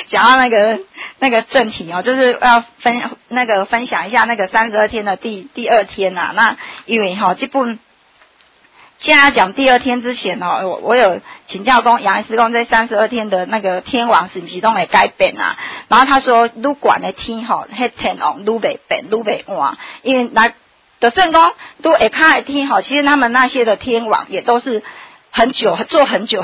讲到那个正题哦，就是要分享一下那个32天的第二天啊。那因为这部现在讲第二天之前我有请教杨医师这32天的那个天王是不是都会改变啊？然后他说，愈悬的天那天王愈袂变，愈袂换，因为的圣公都会看的天其实他们那些的天王也都是做很久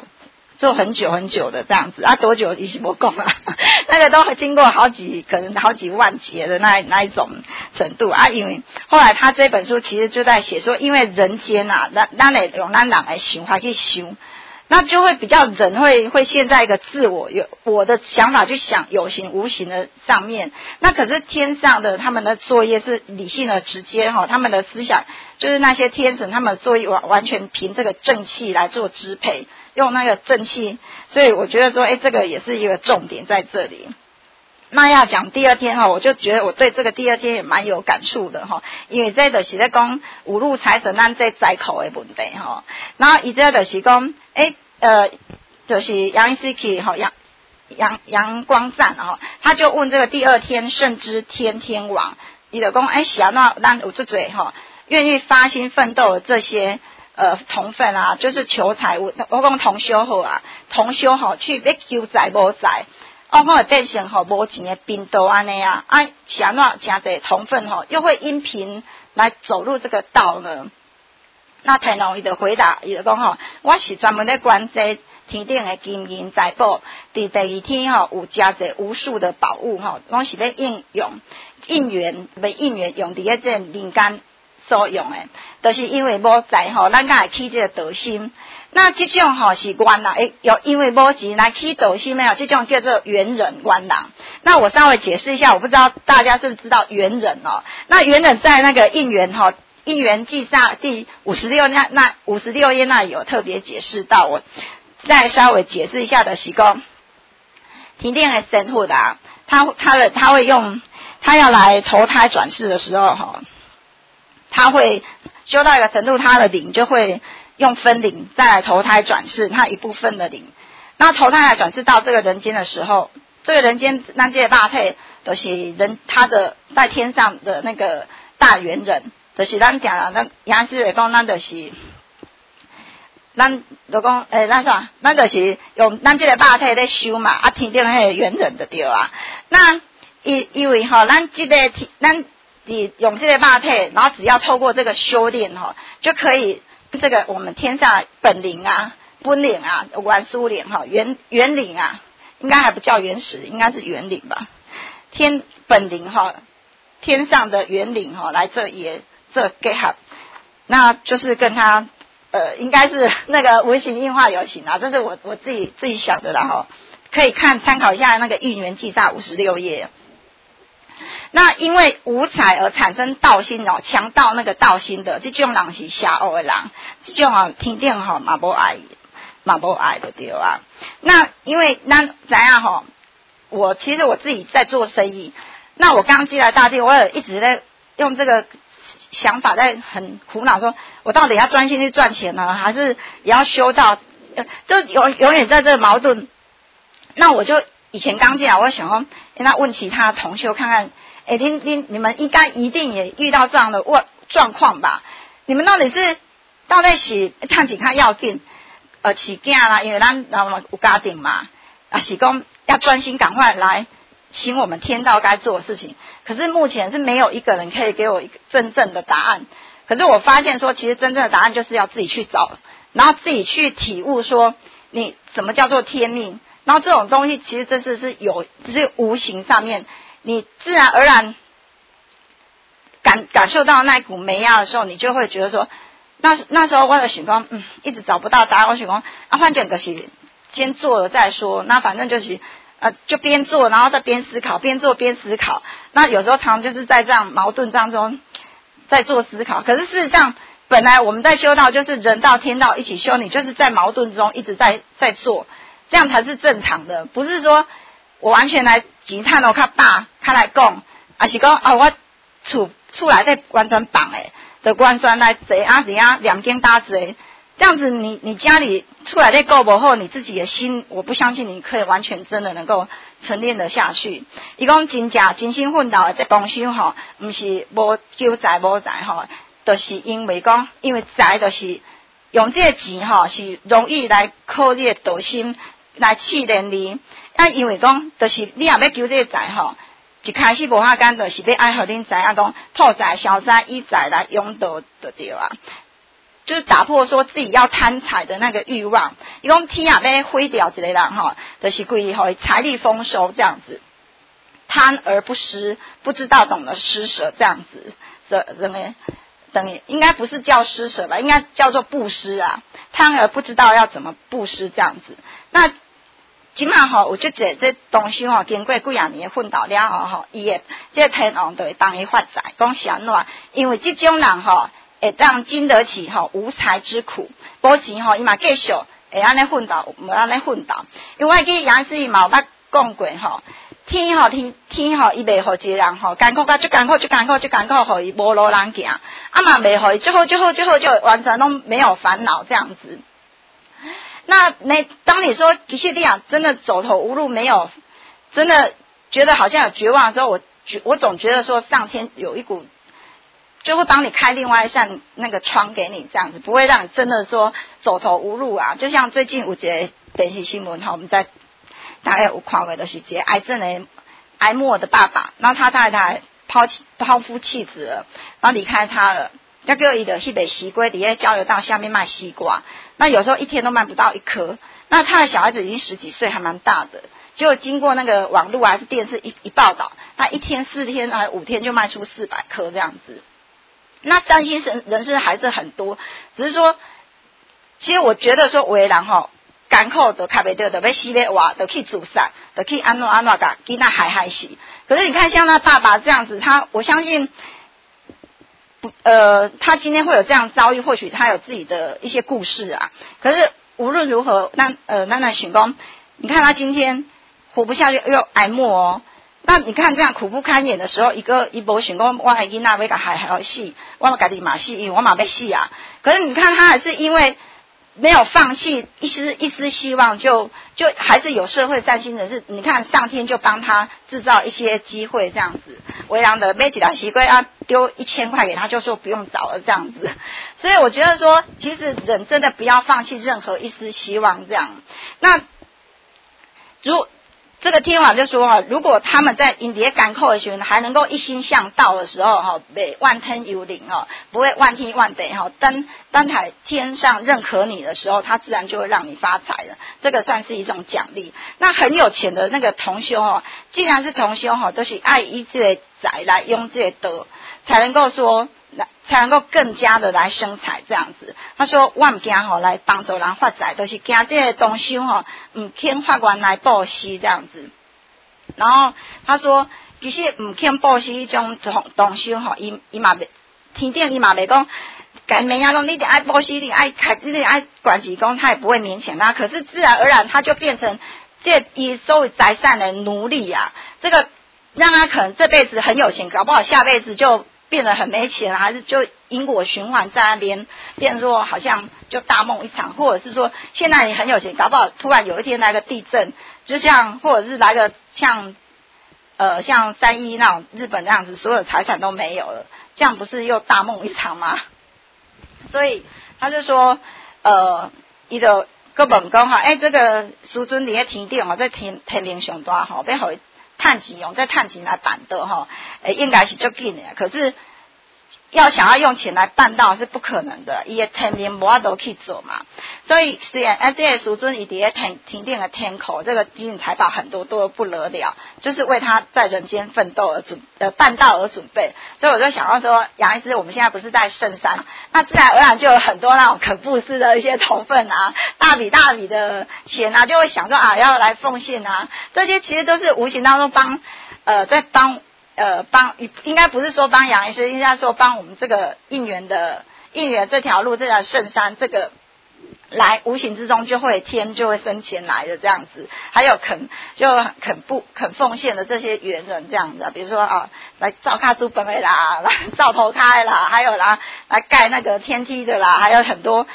的这样子啊，多久已经不讲了，那个都经过可能好几万劫的那一种程度啊。因为后来他这本书其实就在写说，因为人间啊，咱得用咱人的想法去想，那就会比较人会陷在一个自我的想法去想有形无形的上面。那可是天上的他们的作业是理性的直接他们的思想就是那些天神他们的作业完全凭这个正气来做支配。用那个正气，所以我觉得说，这个也是一个重点在这里。那要讲第二天我就觉得我对这个第二天也蛮有感触的因为这就是在讲五路财神咱这灾口的问题然后伊这就是讲，就是杨医师去阳光站他就问这个第二天圣之天王，伊就讲，是安怎咱有这多愿意发心奋斗的这些。同分啊，就是求财，我讲同修好啊，同修去要求财无财，可能变成无钱的贫道安尼啊，是安怎真侪同分又会因贫来走入这个道呢？那天王伊就回答，伊就讲我是专门在关这天顶的金银财宝，伫第二天有加侪无数的宝物拢是要应缘用伫这人间。所用的，就是因为无财咱才会起这个道心。那这种是冤人，因为无钱来起道心的这种叫做缘人冤人。那我稍微解释一下，我不知道大家是不是知道缘人那缘人在那个应缘记上第56那56页那有特别解释到，我再稍微解释一下的是说，天顶的神父的他会用他要来投胎转世的时候他会修到一个程度，他的灵就会用分灵再来投胎转世，他一部分的灵。那投胎来转世到这个人间的时候，这个人间咱这个大体就是他的在天上的那个大圆人，就是咱讲那杨师来讲，咱就是咱就讲咱就是用咱这个大体在修嘛，天顶那个圆人就对啊。那因为咱这个咱你用这个大体，然后只要透过这个修炼就可以这个我们天上本灵啊、本灵啊、原始灵原灵啊，应该还不叫原始，应该是原灵吧？本灵天上的原灵来这结合，那就是跟他应该是那个无形应化有形啊，这是我自己想的啦可以参考一下那个应缘记下56页。那因为无财而产生道心强盗那个道心的这种人是邪恶的人，这种天顶嘛无爱的对啊。那因为咱怎样其实我自己在做生意，那我刚进来大地，我也一直在用这个想法在很苦恼，说我到底要专心去赚钱呢，还是也要修道？就永远在这个矛盾。那我就以前刚进来，我想说，那问其他同修看看。你们一定也遇到这样的状况吧？你们到底是看几看要紧饲囝啦，因为咱有家庭嘛，是讲要专心赶快来行我们天道该做的事情。可是目前是没有一个人可以给我一个真正的答案。可是我发现说，其实真正的答案就是要自己去找，然后自己去体悟说，你什么叫做天命？然后这种东西其实真是只是无形上面。你自然而然感受到那一股美压的时候，你就会觉得说，那时候我的想说，一直找不到答案。我想说，反正就是先做了再说。那反正就是就边做，然后再边思考，边做边思考。那有时候常就是在这样矛盾当中在做思考。可是事实上，本来我们在修道就是人道天道一起修，你就是在矛盾中一直在做，这样才是正常的，不是说。我完全来钱赚较大，来讲，还是讲我厝内在完全放诶，就完全来坐怎样两间搭坐， 这样子你家里出来在够不后，你自己的心，我不相信你可以完全真的能够沉淀得下去。伊讲真假真心奋斗的这东西吼，不是无求财无财吼，就是因为财就是用这个钱吼是容易来靠你的道心来试炼你。因为讲就是你也要求这个财吼，一开始无遐简单，就是要爱互恁知影讲破财消灾以财来拥道就对啊。就是打破说自己要贪财的那个欲望，伊讲天也要毁掉一个人吼，就是故互财力丰收这样子，贪而不施，不知道懂得施舍这样子，等于应该不是叫施舍吧，应该叫做布施啊。贪而不知道要怎么布施这样子。那今嘛吼，有这东西吼，经过几啊年的奋斗了后吼，伊的这天王就会帮伊发财，讲是安怎？因为这种人吼。会让经得起无财之苦，无钱伊嘛继续会安尼奋斗，无安尼奋斗。因为我记杨师伊嘛有捌讲过天伊袂互一个人艰苦到最艰苦，互伊无路人行，嘛袂互伊最好就完全拢没有烦恼这样子。那当你说其实你真的走投无路，没有真的觉得好像有绝望的时候，我总觉得说上天有一股。就会帮你开另外一扇那个窗给你，这样子不会让你真的说走投无路啊。就像最近有一个电视新闻我们在大概有看过，就是一个癌症的癌末的爸爸，然后他太太抛夫弃子了，然后离开他了，要叫伊的去买西瓜，在交流道下面卖西瓜，那有时候一天都卖不到一颗。那他的小孩子已经10几岁，还蛮大的，结果经过那个网络还是电视一报道，他一天4天还5天就卖出400颗这样子。那善心人士还是很多，只是说，其实我觉得说有的人艰苦都卡袂到，就要死要活，就去自杀，就去安怎甲囡仔害死。可是你看像那爸爸这样子，我相信，他今天会有这样遭遇，或许他有自己的一些故事啊。可是无论如何，那想讲，你看他今天活不下去，又癌末那你看这样苦不堪言的时候，伊无想讲我的囡仔要甲害死，我家己嘛死，因为我嘛要死啊。可是你看他还是因为没有放弃一丝希望，就还是有社会善心人士。你看上天就帮他制造一些机会，这样子。为人的买几条西瓜要丢1000块给他，就说不用找了这样子。所以我觉得说，其实人真的不要放弃任何一丝希望这样。那这个天王就说如果他们在因在艰苦的时候还能够一心向道的时候袂万天有灵不会万天万地当台天上认可你的时候，他自然就会让你发财了。这个算是一种奖励。那很有钱的那个同修既然是同修都是爱以这个财来用这个德，才能够说才能够更加的来生财这样子。他说我唔惊来帮助人发财，都是惊这个东西唔欠法官来报施这样子。然后他说其实唔欠报施这种东西伊嘛天顶伊嘛袂讲改名讲你得爱报施，你得爱管几公，他也不会勉强他。可是自然而然他就变成这以收为财产的奴隶啊。这个让他可能这辈子很有钱，搞不好下辈子就变得很没钱，还是就因果循环在那边，变成说好像就大梦一场，或者是说现在你很有钱，搞不好突然有一天来个地震，就像或者是来个像3·11那种日本那样子，所有财产都没有了，这样不是又大梦一场吗？所以他就说伊就搁问讲这个师尊伫咧天顶在天命上大要互伊趁钱用再趁钱来办道应该是足紧的。可是要想要用钱来办道是不可能的，伊的天命无法度去做嘛。所以虽然这个师尊伊伫咧天顶的天口，这个金银财宝很多都不得了，就是为他在人间奋斗而办道而准备。所以我就想到说，杨医师我们现在不是在圣山，那自然而然就有很多那种肯布施的一些同分大笔的钱就会想说要来奉献这些其实都是无形当中在帮应该不是说帮杨医师，应该说帮我们这个应缘这条路，这条圣山这个来无形之中就会生钱来的这样子。还有肯奉献的这些缘人这样子比如说来造卡祖本的啦，来造头开啦，还有来盖那个天梯的啦，还有很多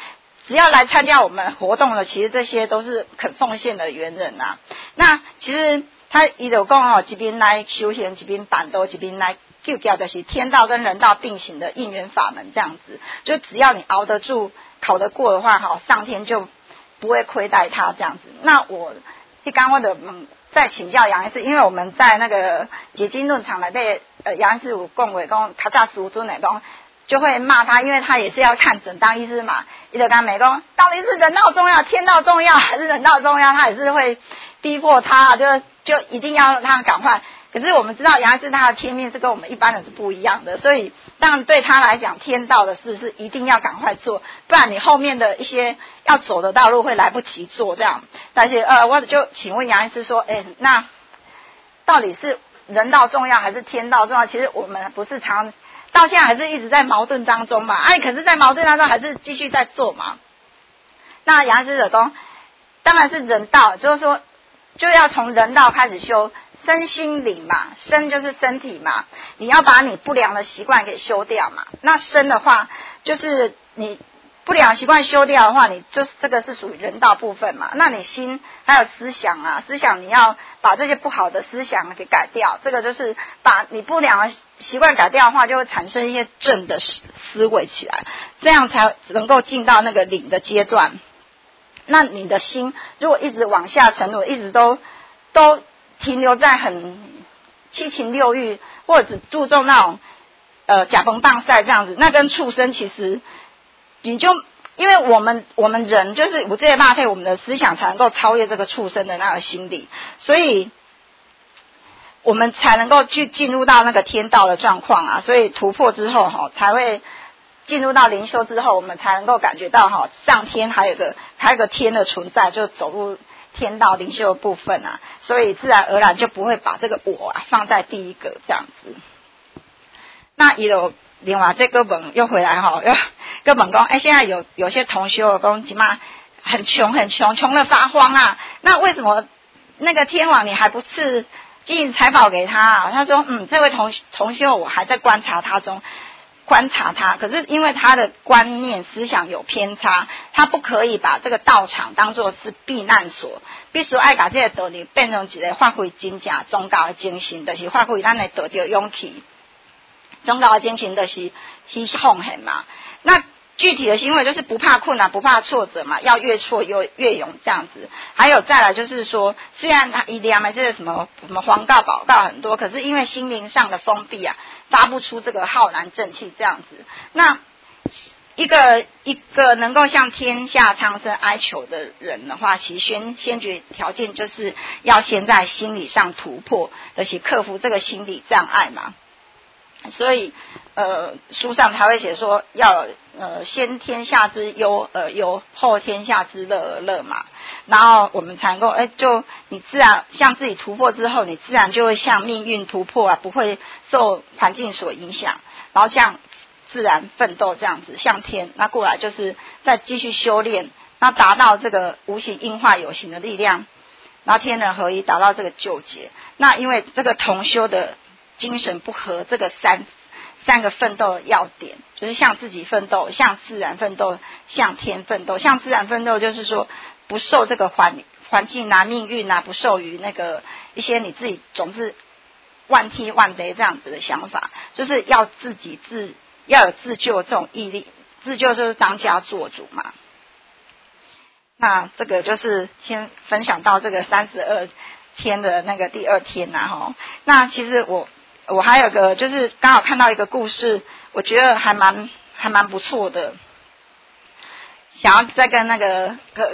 只要来参加我们活动的，其实这些都是肯奉献的缘人啊。那其实他伊就讲哦，一边来修行，一边办道，一边来救教，就是天道跟人道并行的应缘法门这样子。就只要你熬得住、考得过的话，哈，上天就不会亏待他这样子。那我刚我的再请教杨医师，因为我们在那个解经论场来对杨医师有讲话讲，他在师尊来讲。就会骂他，因为他也是要看诊当医师嘛。伊就跟美公，到底是人道重要、天道重要还是人道重要？他也是会逼迫他，就一定要让他赶快。可是我们知道杨医师他的天命是跟我们一般人是不一样的，所以当然对他来讲，天道的事是一定要赶快做，不然你后面的一些要走的道路会来不及做这样。但是我就请问杨医师说，那到底是人道重要还是天道重要？其实我们不是常到现在还是一直在矛盾当中嘛，可是在矛盾当中还是继续在做嘛。那杨师者说，当然是人道，就是说就要从人道开始修身心灵嘛，身就是身体嘛，你要把你不良的习惯给修掉嘛。那身的话，就是你不良习惯修掉的话，你就这个是属于人道部分嘛。那你心还有思想啊，思想你要把这些不好的思想给改掉，这个就是把你不良的习惯改掉的话，就会产生一些正的思维起来，这样才能够进到那个灵的阶段。那你的心如果一直往下沉沦，一直都停留在很七情六欲，或者只注重那种假崩棒赛这样子，那跟畜生其实你就因为我们人就是有这些搭配，我们的思想才能够超越这个畜生的那个心理，所以我们才能够去进入到那个天道的状况啊。所以突破之后才会进入到灵修之后，我们才能够感觉到上天还有一个天的存在，就走入天道灵修的部分啊。所以自然而然就不会把这个我放在第一个这样子。那也有另外这个本又回来又跟本讲，现在有些同修讲起码很穷得发慌啊。那为什么那个天王你还不赐金银财宝给他啊？他说这位同修我还在观察他，可是因为他的观念思想有偏差，他不可以把这个道场当作是避难所，必须爱把这个道理变成一个发挥真正宗教的精神，就是发挥咱的得到勇气。宗教的精神就是去奉献嘛。那具体的行为就是不怕困难，不怕挫折嘛，要越挫越勇这样子。还有再来就是说，虽然他一定这个什么黄告宝告很多，可是因为心灵上的封闭啊，发不出这个浩然正气这样子。那一个能够向天下苍生哀求的人的话，其实先决条件就是要先在心理上突破，而且克服这个心理障碍嘛。所以书上才会写说要先天下之忧而忧，后天下之乐而乐嘛。然后我们才能够就你自然向自己突破之后，你自然就会向命运突破啊，不会受环境所影响，然后像自然奋斗这样子向天。那过来就是再继续修炼，那达到这个无形应化有形的力量，然后天人合一，达到这个救劫。那因为这个同修的精神不合，这个三个奋斗的要点，就是向自己奋斗，向自然奋斗，向天奋斗。向自然奋斗就是说不受这个环境啊、命运啊，不受于那个一些你自己总是万踢万贼这样子的想法，就是要要有自救这种毅力，自救就是当家做主嘛。那这个就是先分享到这个32天的那个第2天啊那其实我还有个就是刚好看到一个故事，我觉得还蛮不错的，想要再跟那个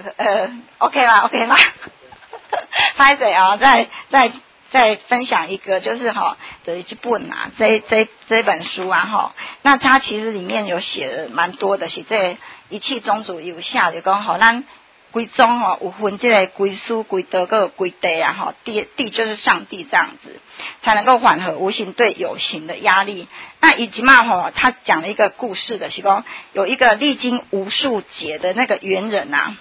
OK 吗拍谁啊？再分享一个就是的一本啊，这本书啊那它其实里面有写的蛮多的，是这一切宗主有下就讲咱归宗有分这个归书、归德跟归地啊地就是上帝这样子，才能够缓和无形对有形的压力。那以及嘛他讲了一个故事的是说，有一个历经无数劫的那个猿人啊，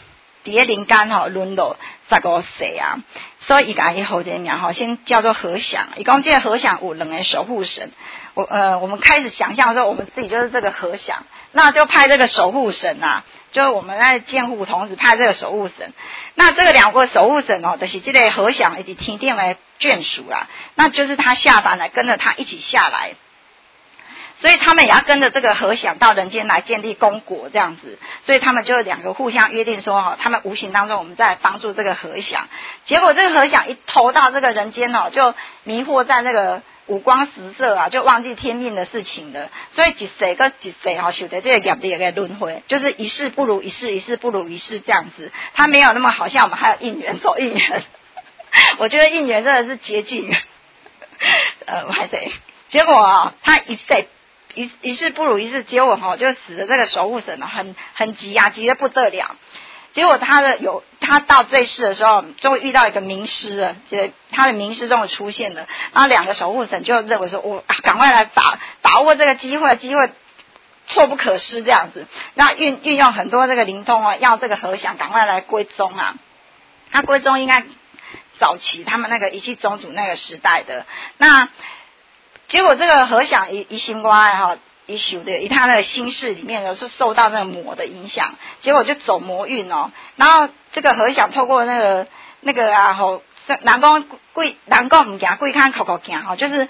伫咧人间吼沦落15世啊，所以伊甲伊号这个名吼，先叫做和祥。伊讲这个和祥有2个守护神，我们开始想象说我们自己就是这个和祥，那就派这个守护神啊，就是我们在监护同时派这个守护神。那这个2个守护神哦，就是这个和祥以及天顶的眷属啊，那就是他下凡来跟着他一起下来。所以他们也要跟着这个和祥到人间来建立功国这样子，所以他们就2个互相约定说他们无形当中我们在帮助这个和祥。结果这个和祥一投到这个人间就迷惑在那个五光十色啊，就忘记天命的事情了。所以一世跟一世受的这个业力的轮回，就是一世不如一世，一世不如一世这样子。他没有那么好像我们还有应缘走应缘，我觉得应缘真的是接近还得结果他一世不如一世，结果就使得这个守护神很急啊，急得不得了。结果他到这世的时候，终于遇到一个名师了，他的名师终于出现了。然后2个守护神就认为说，赶快来把握这个机会错不可失这样子。那运用很多这个灵通要这个和祥赶快来归宗啊。他归宗应该早期他们那个一气宗主那个时代的那。结果这个和祥一心瓜一修的，他那个心事里面是受到那个魔的影响，结果就走魔运然后这个和祥透过那个人讲唔行，贵看口行就是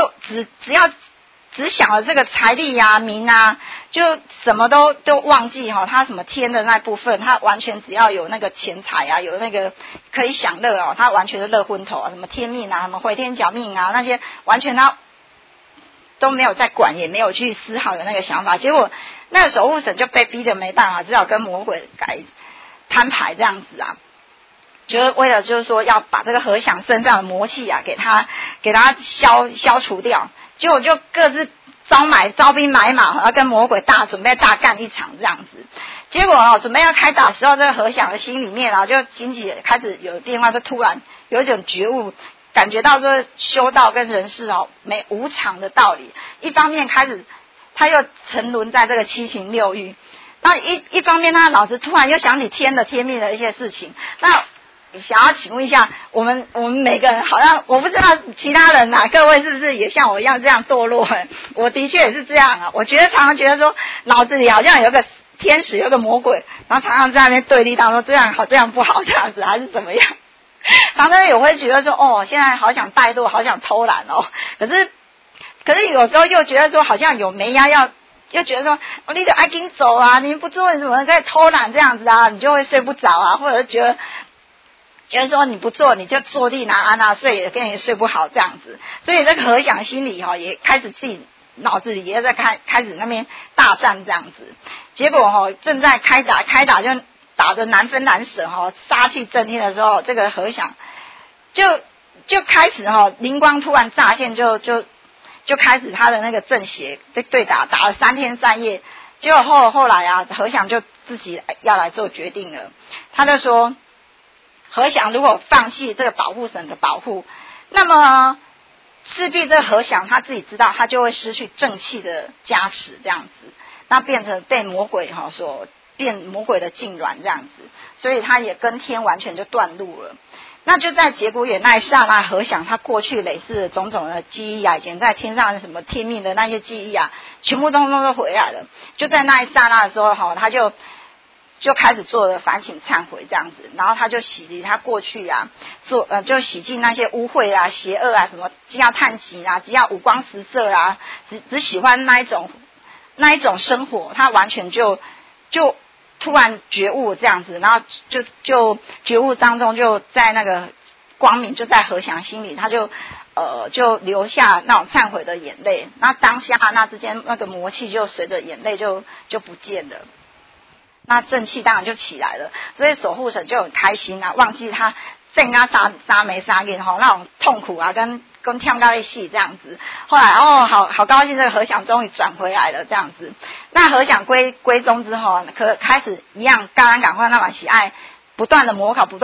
只想了这个财力啊、名啊，就什么都忘记他什么天的那部分，他完全只要有那个钱财啊，有那个可以享乐他完全是乐昏头什么天命啊、什么回天脚命啊那些，完全他都没有在管，也没有去丝毫的那个想法。结果那个守护神就被逼得没办法，只好跟魔鬼摊牌这样子啊，就是为了就是说要把这个和祥身上的魔气啊给他消除掉。结果就各自招兵买马，要跟魔鬼准备大干一场这样子。结果准备要开打的时候，这个和祥的心里面就经济开始有变化，就突然有一种觉悟，感觉到说修道跟人世没无常的道理。一方面开始他又沉沦在这个七情六欲，那一方面他脑子突然又想起天命的一些事情。那想要请问一下，我们每个人好像，我不知道其他人各位是不是也像我一样这样堕落？我的确也是这样我常常觉得说脑子里好像有个天使有个魔鬼，然后常常在那边对立当中，这样好这样不好这样子还是怎么样。常常也会觉得说现在好想怠惰，好想偷懒可是有时候又觉得说好像有没压又觉得说你得赶紧走啊，你不做你怎么可以偷懒这样子啊，你就会睡不着啊，或者是觉得说你不做你就坐地拿安啊睡，也跟你睡不好这样子。所以这个和祥心里也开始自己脑子里也在开始那边大战这样子。结果正在开打就打得难分难舍杀气震天的时候，这个和祥就开始灵光突然乍现，就开始他的那个正邪对打了3天3夜。结果后来和祥就自己要来做决定了。他就说和祥如果放弃这个保护神的保护，那么势必这个和祥他自己知道他就会失去正气的加持这样子，那变成被魔鬼变魔鬼的痉挛这样子，所以他也跟天完全就断路了。那就在节骨眼那一刹那，和祥他过去累世的种种的记忆以前在天上什么天命的那些记忆全部通通都回来了。就在那一刹那的时候他就开始做了反省忏悔这样子，然后他就洗涤他过去就洗净那些污秽邪恶什么只要叹息只要五光十色只喜欢那一种生活，他完全就突然觉悟这样子，然后就觉悟当中就在那个光明就在和祥心里，他就流下那种忏悔的眼泪。那当下那之间那个魔气就随着眼泪就不见了。那正气当然就起来了，所以守护神就很开心忘记他正杀没杀人那种痛苦跟跳到一起这样子。后来好高兴，这个和祥终于转回来了这样子。那和祥归宗之后，可开始一样赶快那么喜爱，不断的模考，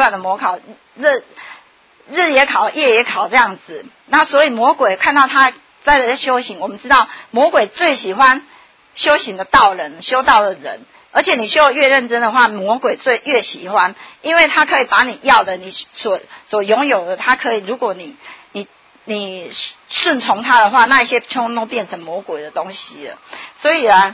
日也考夜也考这样子。那所以魔鬼看到他在修行，我们知道魔鬼最喜欢修行的道人，修道的人。 而且你修越认真的话，魔鬼越喜欢，因为他可以把你要的，你所拥有的，他可以，如果你顺从他的话，那一些通通变成魔鬼的东西了。所以啊，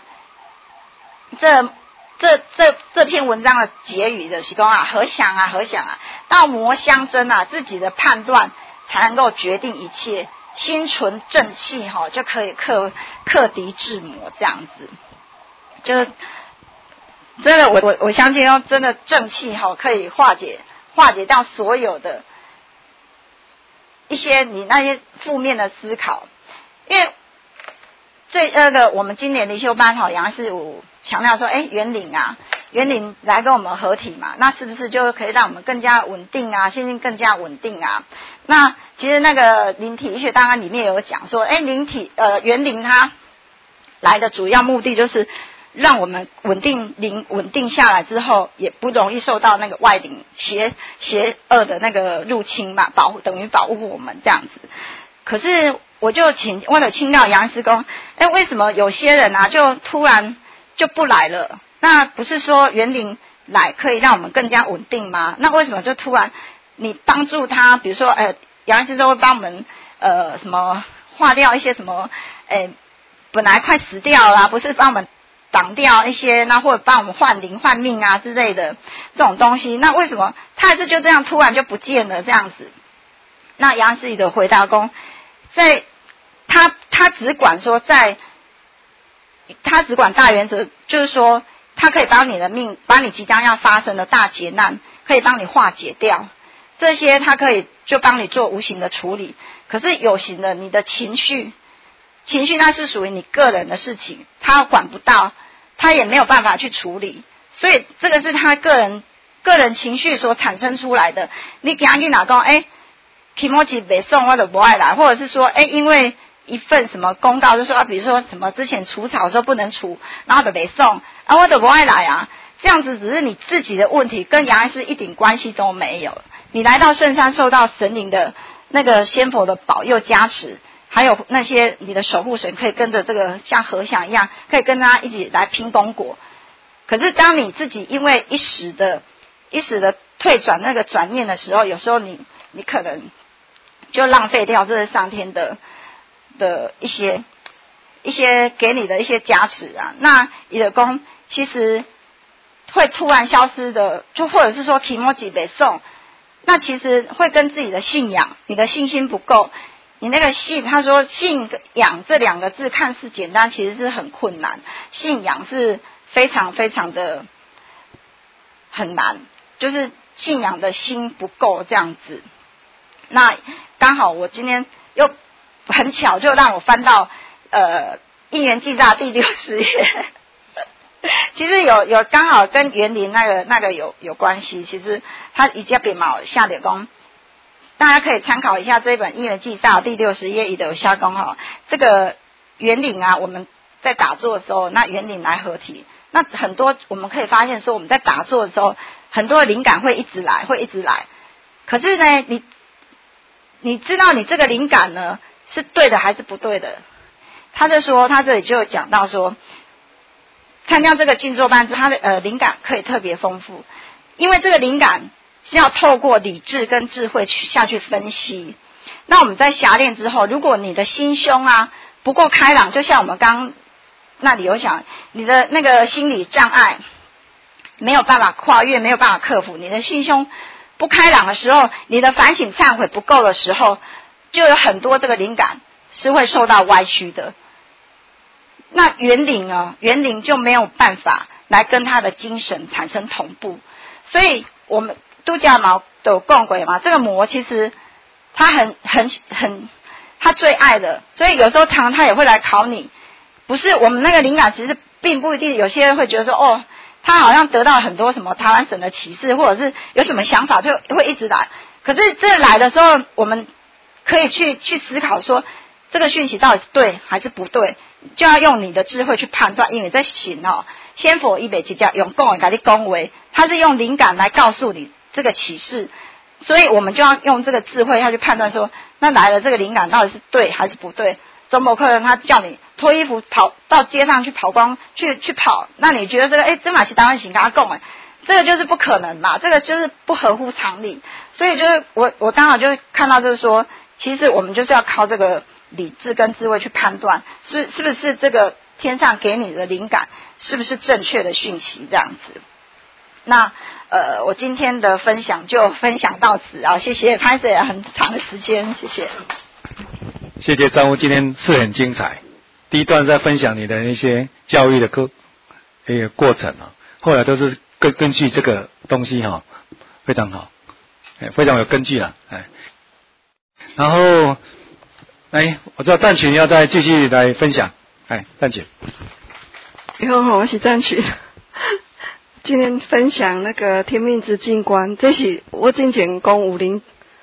这篇文章的结语的是说啊，何想啊，道魔相争啊，自己的判断才能够决定一切，心存正气就可以克敌制魔，这样子。就是真的，我相信真的正气可以化解掉所有的一些你那些负面的思考。因为我们今年离休班杨师傅强调说，元灵来跟我们合体嘛，那是不是就可以让我们更加稳定啊，心性更加稳定啊？那其实那个灵体医学档案里面有讲说，元灵它来的主要目的就是让我们稳定下来之后，也不容易受到那个外灵邪恶的那个入侵嘛，等于保护我们这样子。可是我就请教杨师公，为什么有些人啊就突然就不来了？那不是说元灵来可以让我们更加稳定吗？那为什么就突然你帮助他，比如说杨师公会帮我们什么化掉一些什么本来快死掉了不是帮我们挡掉一些，那或者帮我们换灵换命啊之类的这种东西，那为什么他还是就这样突然就不见了这样子？那杨师的回答公，在他只管说他只管大原则，就是说他可以帮你的命，把你即将要发生的大劫难可以帮你化解掉，这些他可以就帮你做无形的处理。可是有形的，你的情绪那是属于你个人的事情，他管不到，他也没有办法去处理，所以这个是他个人情绪所产生出来的。你给他哪讲気持ち不送我就不爱来，或者是说因为一份什么公告就说比如说什么之前除草的时候不能除，然后就没送我就不爱来啊，这样子只是你自己的问题，跟杨医师一点关系都没有。你来到圣山受到神灵的那个仙佛的保佑加持，还有那些你的守护神可以跟着这个像和尚一样，可以跟他一起来拼功果。可是当你自己因为一时的退转那个转念的时候，有时候你可能就浪费掉这是上天的一些给你的一些加持啊。那你的功其实会突然消失的，就或者是说気持ち不送，那其实会跟自己的信仰，你的信心不够。你那个信，他说信仰这两个字看似简单，其实是很困难，信仰是非常非常的很难，就是信仰的心不够这样子。那刚好我今天又很巧就让我翻到因缘记诈第60页其实有刚好跟园林那个有关系，其实他已经变毛下点工，大家可以参考一下这本因缘记诈第60页里的有下工这个园林啊，我们在打坐的时候，那园林来合体，那很多我们可以发现说我们在打坐的时候，很多灵感会一直来，可是呢你知道你这个灵感呢是对的还是不对的？他就说他这里就讲到说，参加这个静坐班他的灵感可以特别丰富，因为这个灵感是要透过理智跟智慧下去分析。那我们在狭练之后，如果你的心胸啊不够开朗，就像我们刚那里有讲，你的那个心理障碍没有办法跨越，没有办法克服，你的心胸不开朗的时候，你的反省忏悔不够的时候，就有很多这个灵感是会受到歪曲的。那园灵就没有办法来跟他的精神产生同步。所以我们度假毛的共轨嘛，这个魔其实他他最爱的，所以有时候常常他也会来考你。不是我们那个灵感其实并不一定，有些人会觉得说他好像得到很多什么台湾省的启示，或者是有什么想法就会一直来。可是这来的时候，我们可以去思考说，这个讯息到底是对还是不对，就要用你的智慧去判断。因为在行仙佛一北即叫用供给你恭维，他是用灵感来告诉你这个启示，所以我们就要用这个智慧要去判断说，那来了这个灵感到底是对还是不对。 总某客人他叫你脱衣服跑到街上去跑光去跑，那你觉得这个这嘛是台湾行跟他讲诶，这个就是不可能嘛，这个就是不合乎常理。所以就是我刚好就看到就是说，其实我们就是要靠这个理智跟智慧去判断，是不是这个天上给你的灵感是不是正确的讯息这样子。那我今天的分享就分享到此啊，谢谢拍摄很长的时间，谢谢。 谢谢张屋，今天是很精彩。第一段在分享你的一些教育的过程啊，后来都是根据这个东西哈，非常好，非常有根据了，然后我知道赞群要再继续来分享，赞群。 你好，我是赞群。今天分享那个天命之境观，这是我之前讲武林，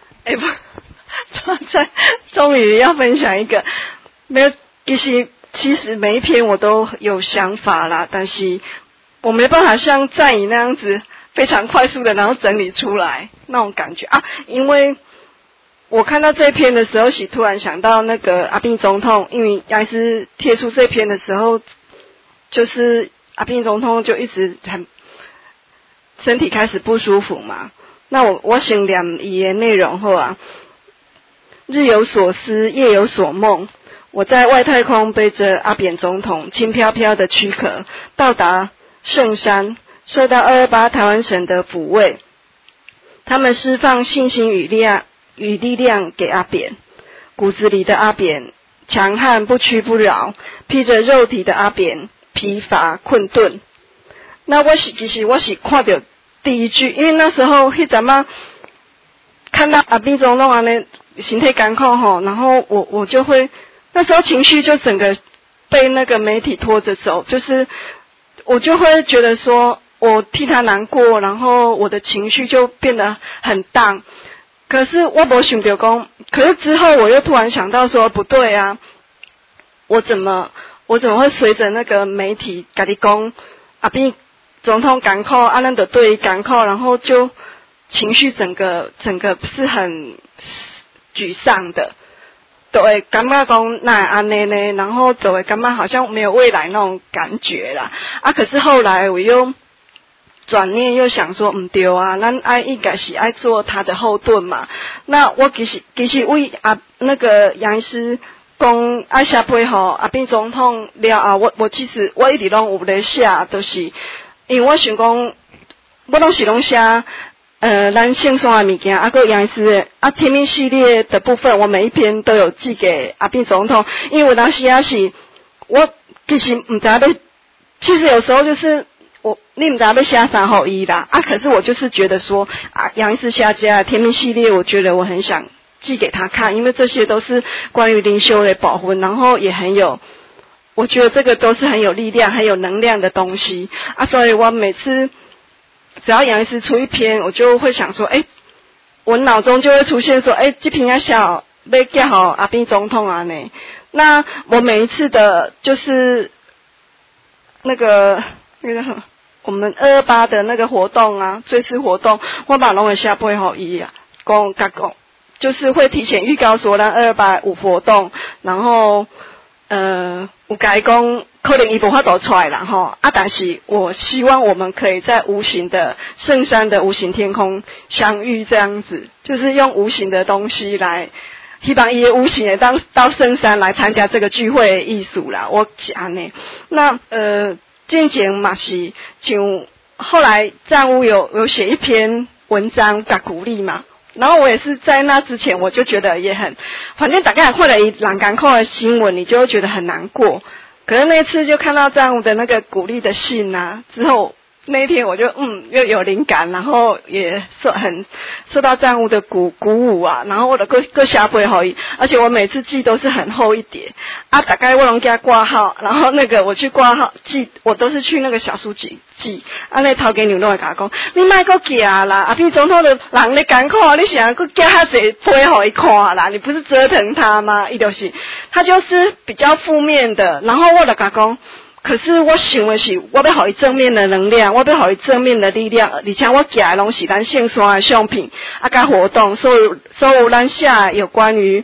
终于要分享一个，没有，其实每一篇我都有想法啦，但是我没办法像赞宇那样子非常快速的然后整理出来那种感觉啊，因为我看到这篇的时候是突然想到那个阿扁总统，因为杨医师贴出这篇的时候，就是阿扁总统就一直身体开始不舒服嘛，那我先念伊的内容后啊，日有所思，夜有所梦。我在外太空背着阿扁总统轻飘飘的躯壳，到达圣山，受到228台湾省的抚慰。他们释放信心与力量给阿扁，骨子里的阿扁强悍不屈不挠，披着肉体的阿扁疲乏困顿。那其实我是看到第一句，因为那时候迄阵啊看到阿扁总统安尼身体艰苦吼，然后我就会那时候情绪就整个被那个媒体拖着走，就是我就会觉得说我替他难过，然后我的情绪就变得很down。可是我没想到说，可是之后我又突然想到说不对啊，我怎么会随着那个媒体跟你讲阿扁总统艰苦，啊咱就对艰苦，然后就情绪整个是很沮丧的，就会感觉讲那安尼呢，然后就会感觉好像没有未来那种感觉啦。啊，可是后来我又转念又想说，唔对啊，咱应该是爱做他的后盾嘛。那我其实为那个杨医师讲爱写背后阿扁总统了后，我其实我一直拢有咧写，就是因为我想讲，我拢是写咱线上的物件，还有杨医师的天命系列的部分，我每一篇都有寄给阿扁总统，因为我当时也是我其实唔知道其实有时候就是你唔知道要写啥好伊啦可是我就是觉得说杨医师下家天命系列，我觉得我很想寄给他看，因为这些都是关于灵修的保护，然后也很有，我觉得这个都是很有力量很有能量的东西所以我每次只要杨医师出一篇，我就会想说我脑中就会出现说这篇要写要寄好阿扁总统啊呢。那我每一次的就是那个我们228的那个活动啊，追思活动，我把拢会写背后伊讲就是会提前预告说咱228有活动，然后有甲伊讲可能伊无法度出来啦吼但是我希望我们可以在无形的圣山的无形天空相遇，这样子就是用无形的东西来希望伊的无形的到圣山来参加这个聚会的艺术啦，我是安尼。那进前嘛是像后来战屋有写一篇文章甲鼓励嘛，然后我也是在那之前我就觉得也很，反正大概看了人艰苦的新闻，你就会觉得很难过。可是那次就看到战屋的那个鼓励的信之后那一天我就又有灵感，然后也很受到战屋的鼓舞然后我的各写背后而且我每次寄都是很厚一叠大概我拢给他挂号，然后那个我去挂号寄，我都是去那个小书记寄那头家娘都会跟他讲，你莫搁寄啦，阿扁总统的人咧艰苦，你想搁寄遐济背后一看啦，你不是折腾他吗？他就是比较负面的，然后我就跟他讲，可是我想的是我要给伊正面的能量，我要给伊正面的力量，而且我寄的拢是咱线上的相片甲活动，所有咱写有关于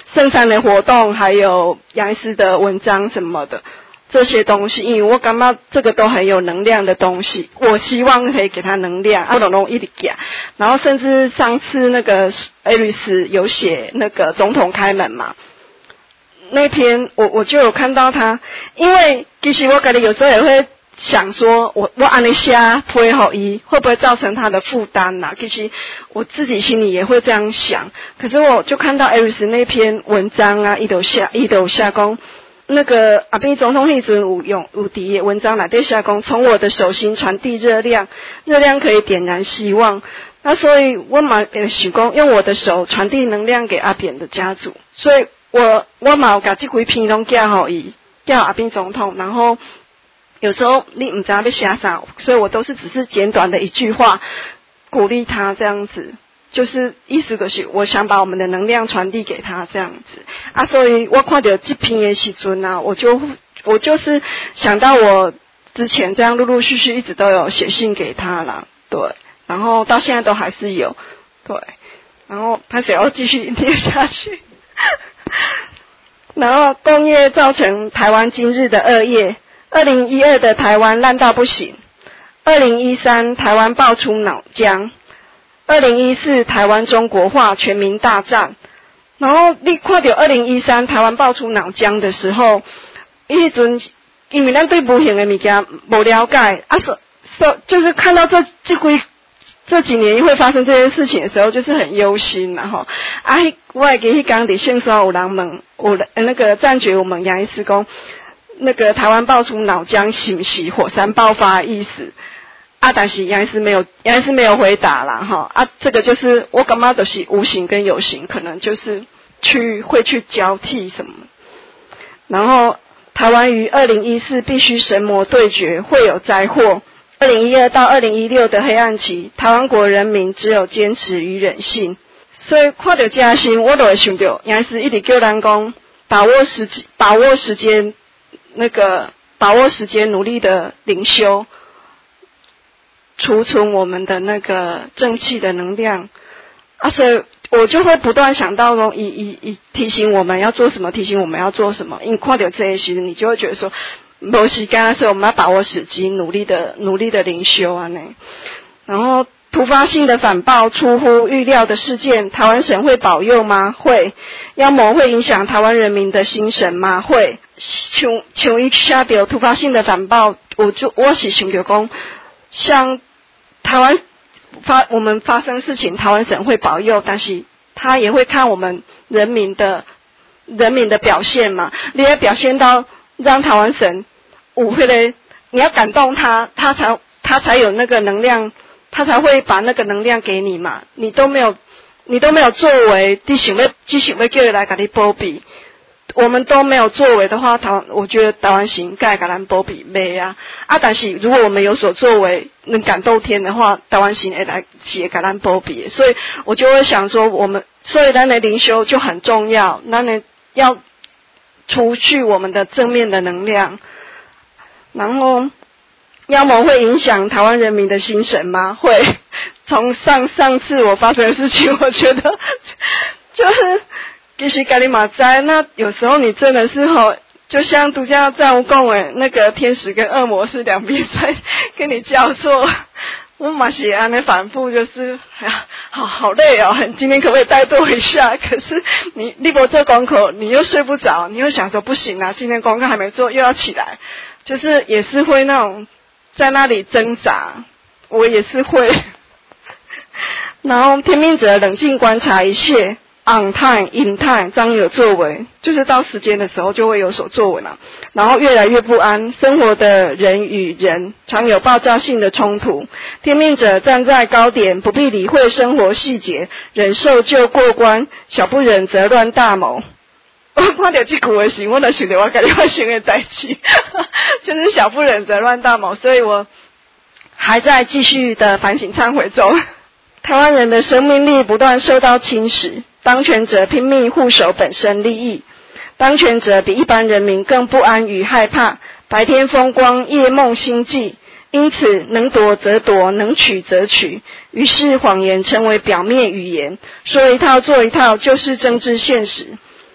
圣餐的活动，还有杨医师的文章什么的这些东西，因为我感觉这个都很有能量的东西，我希望可以给他能量，我拢一直给。然后甚至上次那个艾律师有写那个总统开门嘛，那篇我就有看到他，因为其实我感觉有时候也会想说，我按一下配合伊会不会造成他的负担呐？其实我自己心里也会这样想，可是我就看到艾律师那篇文章啊，伊都下讲。那个阿扁总统迄阵有伫的文章内底写讲，从我的手心传递热量，热量可以点燃希望。那所以我嘛想讲，用我的手传递能量给阿扁的家族。所以我嘛有把这几篇拢寄互伊，叫阿扁总统。然后有时候你唔知道要写啥，所以我都是只是简短的一句话鼓励他这样子。就是意思就是我想把我们的能量传递给他这样子啊，所以我看到这篇的时阵啊，我就是想到我之前这样陆陆续续一直都有写信给他啦，对，然后到现在都还是有，对，然后他想要继续念下去，然后工业造成台湾今日的恶业，2012的台湾烂到不行，2013台湾爆出脑浆。2014台湾中国化全民大战，然后你看到2013台湾爆出脑浆的时候，迄阵因为咱对无形的物件无了解啊，就是看到这几年会发生这件事情的时候，就是很忧心然后啊，我会记迄天伫线上有人问，那个战觉我们杨医师讲，那个台湾爆出脑浆是不是火山爆发的意思？啊，但是杨医师没有回答啦哈啊，这个就是我感觉就是无形跟有形可能就是会去交替什么。然后台湾于2014必须神魔对决，会有灾祸。2012到2016的黑暗期，台湾国人民只有坚持与忍性。所以看到这些我都会想到杨医师一直叫人讲把握时间，努力的灵修。储存我们的那个正气的能量啊，所以我就会不断想到说，提醒我们要做什么，提醒我们要做什么。因为看到这些时，你就会觉得说，没时间，所以我们要把握时机，努力的灵修啊呢。然后突发性的反报，出乎预料的事件，台湾神会保佑吗？会。妖魔会影响台湾人民的心神吗？会。像一下到突发性的反报，我是想到讲，像我们发生事情，台湾神会保佑，但是他也会看我们人民的表现嘛。你要表现到让台湾神你要感动他才有那个能量，他才会把那个能量给你嘛。你都没有作为，只想要叫他来给你保庇。我们都没有作为的话，我觉得台湾神该给咱保庇没啊。但是如果我们有所作为，能感动天的话，台湾神会来给咱保庇。所以我就会想说，所以咱的灵修就很重要，咱的要除去我们的正面的能量。然后妖魔会影响台湾人民的心神吗？会。从上次我发生的事情，我觉得就是其实咖喱马灾，那有时候你真的是就像独家战无共诶，那个天使跟恶魔是两边在跟你交错。我嘛是安尼反复，就是哎呀，好累哦，今天可不可以怠惰一下？可是你没做功课，你又睡不着，你又想说不行啊，今天功课还没做，又要起来，就是也是会那种在那里挣扎，我也是会。然后天命者冷静观察一切。on time in time 张有作为，就是到时间的时候就会有所作为嘛。然后越来越不安，生活的人与人常有爆炸性的冲突。天命者站在高点，不必理会生活细节，忍受就过关，小不忍则乱大谋。我看到这句的时候，我就想到我跟你发生的在一起，就是小不忍则乱大谋，所以我还在继续的反省忏悔中。台湾人的生命力不断受到侵蚀。当权者拼命护守本身利益，当权者比一般人民更不安与害怕，白天风光，夜梦心悸，因此能躲则躲，能取则取，于是谎言成为表面语言，说一套做一套就是政治现实。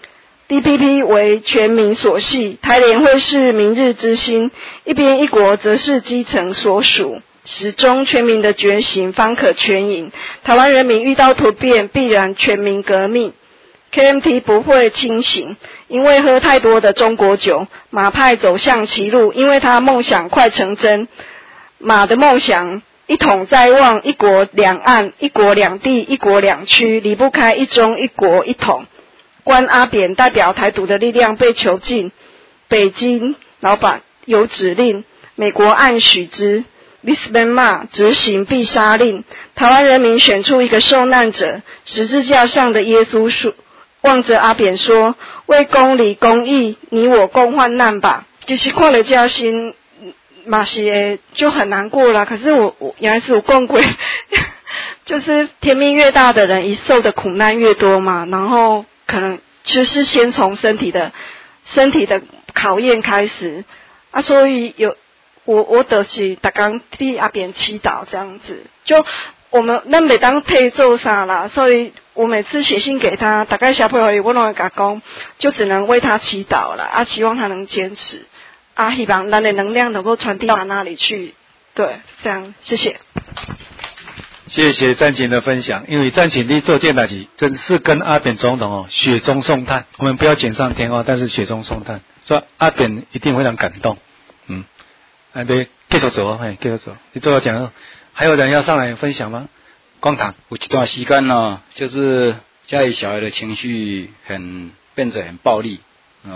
DPP 为全民所系，台联会是明日之星，一边一国则是基层所属。始终全民的觉醒方可全赢。台湾人民遇到突变，必然全民革命。KMT 不会清醒，因为喝太多的中国酒。马派走向歧路，因为他梦想快成真。马的梦想一统在望，一国两岸，一国两地，一国两区，离不开一中一国一统。关阿扁代表台独的力量被囚禁，北京老板有指令，美国暗许之。Bisman 骂执行必杀令，台湾人民选出一个受难者，十字架上的耶稣说，望着阿扁说：“为公理公义，你我共患难吧。”其实看了这心，马是就很难过了。可是我原来是我共鬼，就是天命越大的人，一受的苦难越多嘛。然后可能就是先从身体的考验开始啊，所以我就是大刚替阿扁祈祷这样子，就我们那每当配做啥啦，所以我每次写信给他，大概小朋友我都会甲讲，就只能为他祈祷了啊，希望他能坚持啊，希望咱的能量能够传递到哪里去。对，这样谢谢。 谢谢战琴的分享，因为战琴你做这代志真是跟阿扁总统雪中送炭，我们不要锦上添花，但是雪中送炭，所以阿扁一定非常感动。对，继续走，继续走。你最后讲，还有人要上来分享吗？光堂， 有一段时间呢，就是家里小孩的情绪变得很暴力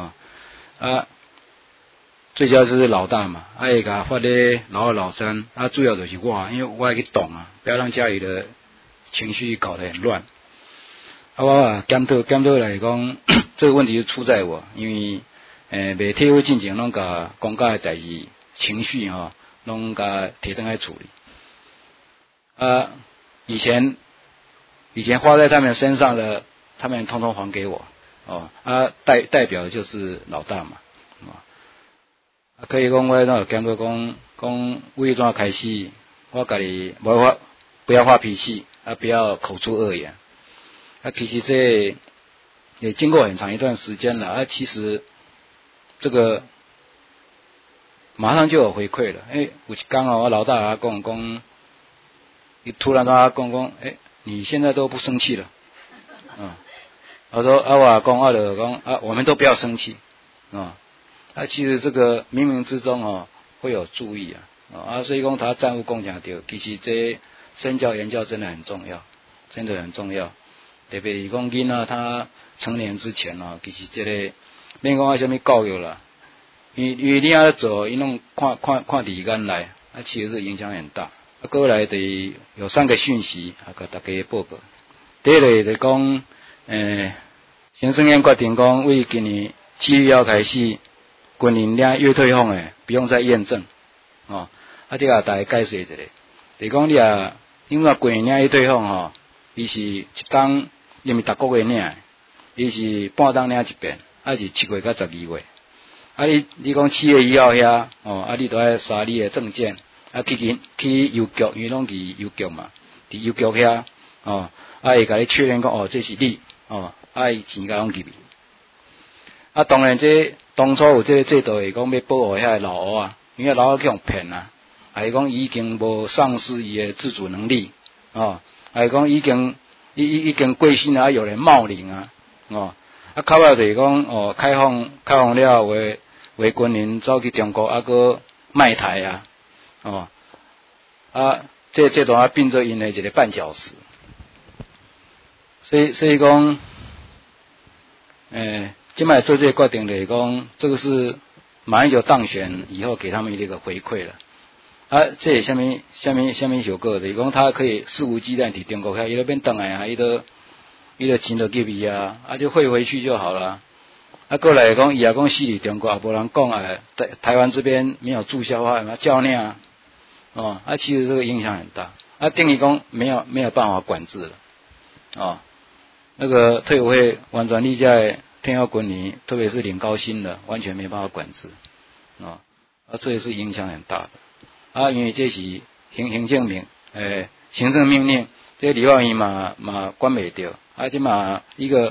最主要是老大嘛，会甲发咧老二老三，主要就是我，因为我要去懂不要让家里的情绪搞得很乱。我检讨来讲，这个问题就出在我，因为未体会进前拢甲公家的代志。情绪拢甲提灯来处理以前花在他们身上的，他们通通还给我代表的就是老大嘛可以讲我那检讨讲为怎开始，我家己不要发脾气不要口出恶言其实这也经过很长一段时间了其实这个。马上就有回馈了，有一天我老大讲，突然他讲，你现在都不生气了，我说我讲我们都不要生气，其实这个冥冥之中会有注意所以讲他战务共讲对，其实这身教言教真的很重要，真的很重要，特别是讲囡仔他成年之前其实这个免讲什么教育啦。因为你要做，伊拢看时间来，其实是影响很大。过来的有3个讯息，给大家报告。第一个就讲，行政院决定讲，为今年7月1号开始，军人领月退俸的，不用再验证。这个大家解释一下。就讲你因为军人领月退俸伊是一档，因为逐个月领，伊是半档领一遍，是7月到12月。你讲7月1号遐，你都要刷你的证件，去邮局，因为拢去邮局嘛，伫邮局遐，会甲你确认讲，这是你，伊钱甲拢入去。当然当初有这个制度是讲要保护遐老乌因为老乌去用骗是讲已经无丧失伊的自主能力，是讲已经过身有人冒领靠尾就是讲开放了为军人走去中国个卖台这段变做因的一个绊脚石，所以讲现在做这个决定就是讲，这个是马英九当选以后给他们一个回馈了这是什么效果？就是讲他可以肆无忌惮伫中国遐，伊都变回来伊都钱都给伊就汇回去就好了。过来讲，伊也讲死伫中国，也无人讲台湾这边没有注销化，照领其实这个影响很大等于讲没有办法管制了那个退伍会完全立在天耀军人，特别是领高薪的，完全没办法管制这也是影响很大的因为这是行政命令，这李焕英嘛管袂到这嘛一个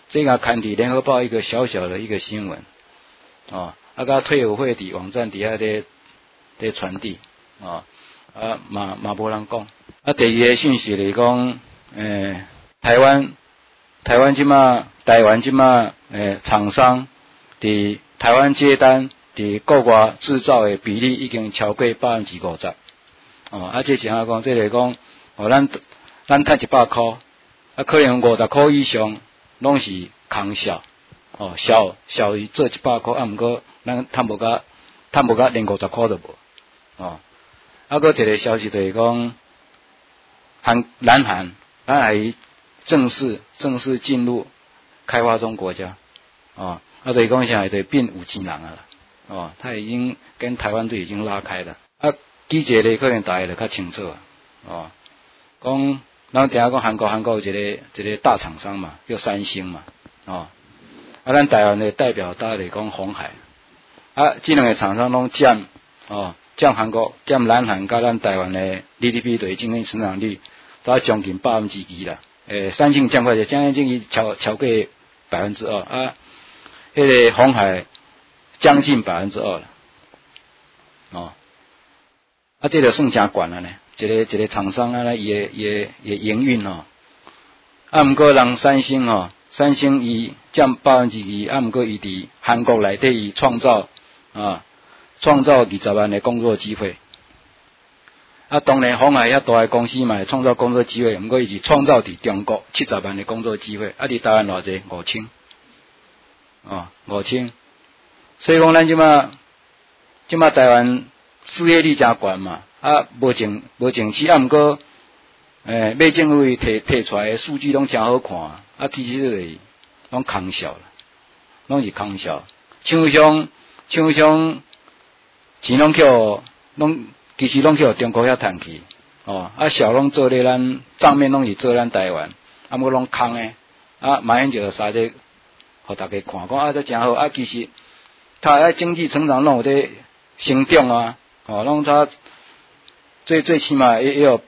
这个刊体联合报一个小小的一个新闻，甲退委会伫网站底下咧传递，嘛无人讲。第二个讯息嚟讲，台湾即马厂商伫台湾接单伫国外制造的比例已经超过50%。这是安讲，这个讲，咱赚100块，可能50块以上拢是空销，销于做100块，毋过咱赚无甲连50块都无，搁一个消息就是讲，南韩还正式进入开发中国家，就是讲现在就变有钱人了，他已经跟台湾队已经拉开了，记者咧可能大家就较清楚讲咱定下讲韩国有一个大厂商嘛，叫三星嘛，咱台湾的代表大家嚟讲鸿海，这两个厂商拢占韩国占南韩甲咱台湾的 GDP 对经济成长率，大概将近2%啦。三星占快者，将近超过2%，迄个鸿海将近2%了，这就算真悬了呢。一个厂商伊的营运毋过人三星伊占2%，毋过伊伫韩国内底伊创造20万的工作机会。当然鸿海遐大的公司嘛，创造工作机会，毋过伊是创造伫中国70万的工作机会，伫台湾偌济5000，5000。所以讲咱即马台湾失业率真悬嘛，无情市，毋过美政府摕出来的数据拢真好看，其实就是拢空销啦，拢是空销。厂商钱拢其实拢去中国遐趁去，销拢做咧咱账面拢是做咱台湾，毋过拢空诶，马英九就三只，互大家看，讲这真好，其实他经济成长拢有在成长拢他最起码也有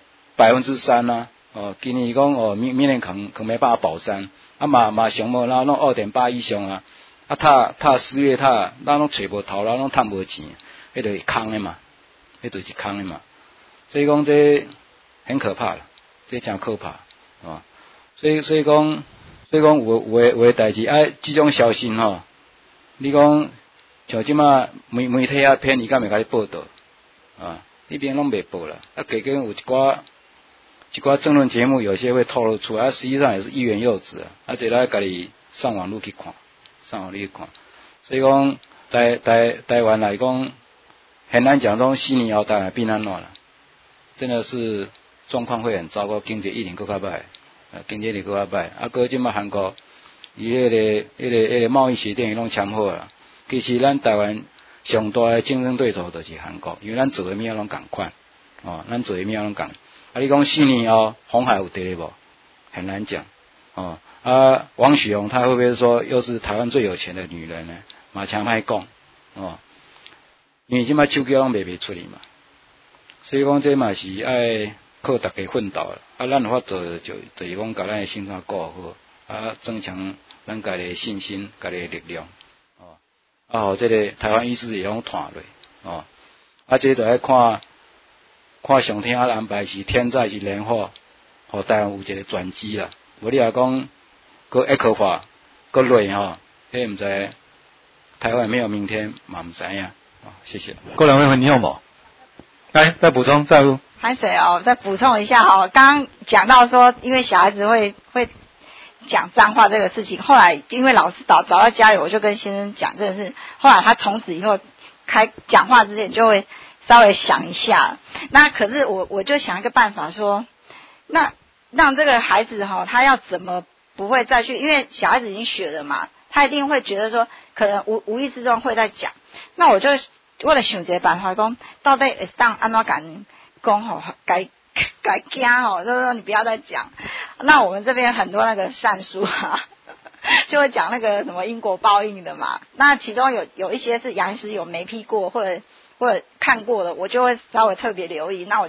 3%啊，今年讲明年可没办法保3，嘛上无，然后拢2.8以上啊，他失业咱拢找无头，咱拢赚无钱，迄就是空诶嘛。迄就是空的嘛，所以讲这很可怕了，这真可怕所以讲有的代志这种消息你讲像即马媒体遐偏，伊敢会甲你报道迄边拢袂报啦，加有一寡政论节目，有些会透露出来，实际上也是欲言又止这来家己上网络去看，所以讲台湾来讲。很难讲说4年后台湾变安怎了，真的是状况会很糟糕，经济一定更较歹，搁即马韩国伊迄个贸易协定拢签好啦，其实咱台湾上大的竞争对手就是韩国，因为咱做的物拢共款，咱做的物拢共。你讲4年后鸿海有得咧无？很难讲，王雪红她会不会说又是台湾最有钱的女人呢？马强歹讲，因为即摆手机拢卖出去嘛，所以讲这嘛是爱靠大家奋斗啦。咱有法做就是讲，甲咱的心态顾好，增强咱家己的信心，家己的力量，互这个台湾意识也拢传落，这就要看上天安排是天灾是人祸，互台湾有一个转机啦。无你若讲搁一颗化，搁累迄毋知台湾没有明天嘛毋知影。谢谢。 过两位问题有无？来，再补充，再问。 还谁再补充一下刚刚讲到说，因为小孩子会讲脏话这个事情，后来因为老师找到家里，我就跟先生讲，真的是，后来他从此以后讲话之前就会稍微想一下。那可是我就想一个办法说，那让这个孩子他要怎么不会再去，因为小孩子已经学了嘛，他一定会觉得说，可能无意之中会在讲。那我就为了想一个办法，讲到底会当安怎讲该惊就是说你不要再讲。那我们这边很多那个善书就会讲那个什么因果报应的嘛。那其中有一些是杨医师有没批过或者看过的，我就会稍微特别留意。那我就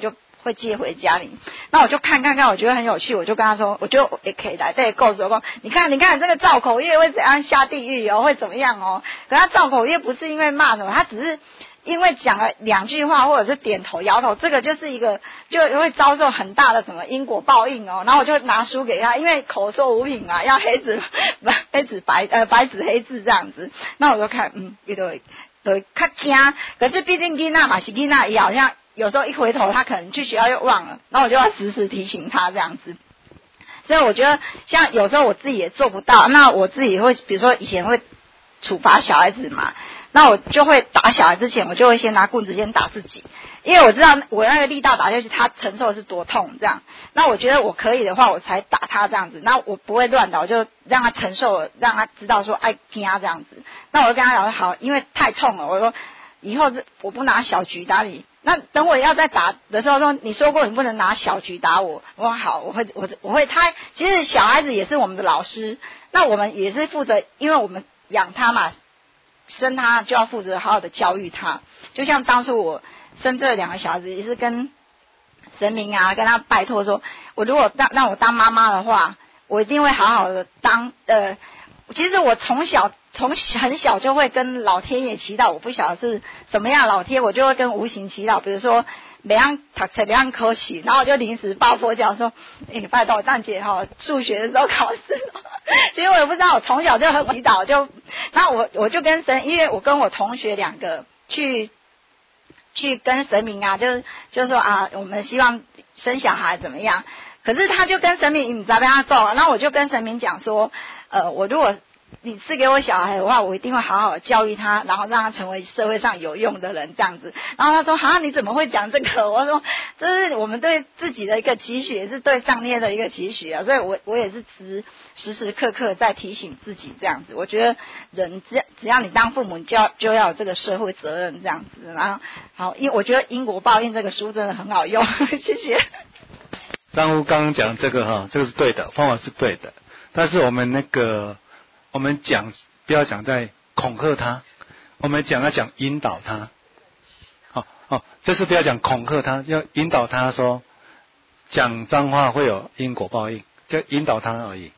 会借回家里。那我就看，我觉得很有趣，我就跟他说，我就也可以来这里告诉我说，你看这个造口业会怎样下地狱哦，会怎么样哦？可他造口业不是因为骂什么，他只是因为讲了2句话，或者是点头摇头，这个就是一个就会遭受很大的什么因果报应哦。然后我就拿书给他，因为口说无凭嘛，要白纸黑字这样子。那我就看，有的较惊，可是毕竟囡仔嘛是囡仔，也好像有时候一回头，他可能去学校又忘了，然后我就要时时提醒他这样子。所以我觉得，像有时候我自己也做不到，那我自己会，比如说以前会处罚小孩子嘛。那我就会打小孩之前，我就会先拿棍子先打自己，因为我知道我那个力道打下去，他承受的是多痛这样。那我觉得我可以的话，我才打他这样子。那我不会乱打，我就让他承受了，让他知道说爱听他这样子。那我就跟他讲说好，因为太痛了，我说以后我不拿小局打你。那等我要再打的时候说，你说过你不能拿小局打我。我说好，我会。他其实小孩子也是我们的老师，那我们也是负责，因为我们养他嘛。生他就要负责好好的教育他，就像当初我生这2个小孩子，也是跟神明啊，跟他拜托说，我如果让我当妈妈的话，我一定会好好的当。其实我从很小就会跟老天爷祈祷，我不晓得是什么样的老天，我就会跟无形祈祷，比如说每样读册每样考试，然后我就临时抱佛脚说，拜托蛋姐数学的时候考试了。其实我也不知道，我从小就很祈祷，那我就跟神，因为我跟我同学2个去跟神明啊，就说啊，我们希望生小孩怎么样？可是他就跟神明你知道被他揍，然后我就跟神明讲说，我如果你赐给我小孩的话，我一定会好好教育他，然后让他成为社会上有用的人这样子。然后他说你怎么会讲这个？我说这是我们对自己的一个期许，也是对上天的一个期许啊。所以我也是时时刻刻在提醒自己这样子。我觉得人只要你当父母，就要有这个社会责任这样子。然后好，因为我觉得因果报应这个书真的很好用，谢谢。 张夫刚刚讲这个这个是对的，方法是对的，但是我们讲不要讲在恐吓他，我们要讲引导他。这是不要讲恐吓他，要引导他说讲脏话会有因果报应，就引导他而已。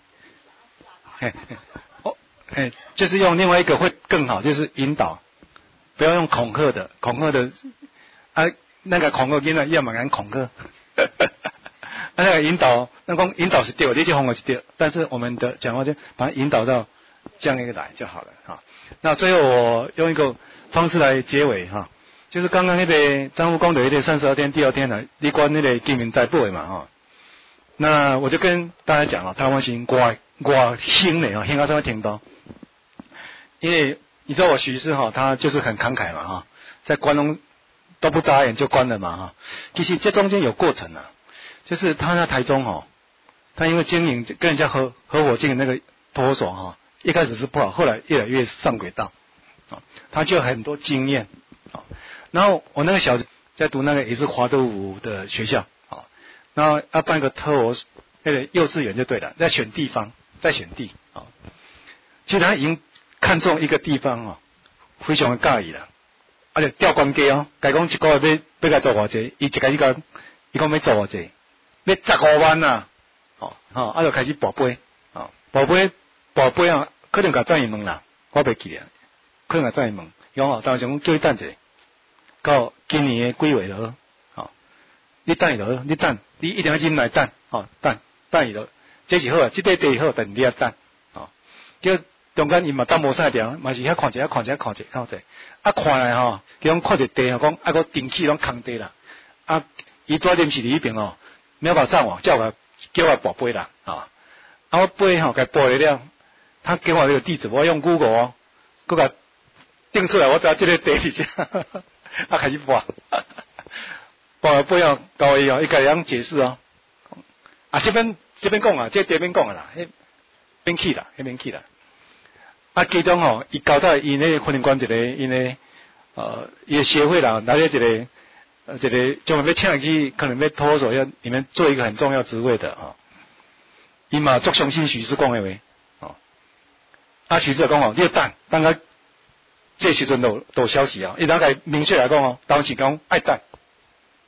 就是用另外一个会更好，就是引导，不要用恐吓的那个恐吓囡仔也蛮敢恐吓。那个引导，那讲引导是对，这些方法是对，但是我们的讲话就把它引导到这样一个来就好了哈。那最后我用一个方式来结尾哈，就是刚刚那个张夫讲的那个32天第2天呢，你关那个金民在部的嘛哈。那我就跟大家讲台湾是我兴的兴到什么程度？因为你知道我徐师他就是很慷慨嘛哈，在关东都不眨眼就关了嘛哈。其实这中间有过程啊。就是他在台中他因为经营跟人家合伙经营那个托儿所一开始是不好，后来越来越上轨道他就有很多经验然后我那个小子在读那个也是华德福的学校然后要办个托儿那个幼稚园就对了，在选地方，在选地其实他已经看中一个地方非常的介意了，而且吊关价该讲一个月要该做偌济，伊讲要做偌济。要15万啊，就开始博杯，博杯可能甲战役问啦，我袂记啊，可能甲战役问，当时讲叫伊等者，到今年的几月就好，你等伊就好，你一定要进来等，等伊就，这是好啊，这块地好，但你要等，叫中间伊嘛等无啥条，嘛是遐看者，看来叫讲看者地讲个电器拢空地啦，伊住临时里边没有法上网，叫我报备啦我背给报了，他给我这个地址，我用 Google 给他定出来，我知道这个地址，开始报了背到伊伊家人解释这边讲这边讲啦，免去啦，其中伊交代伊那个可能管一个伊的协会啦，来一个。就要请去，可能要托儿所要里面做一个很重要职位的伊嘛足相信许师讲的话许师讲你要等到这时阵都消息伊当个明确来讲当时讲爱等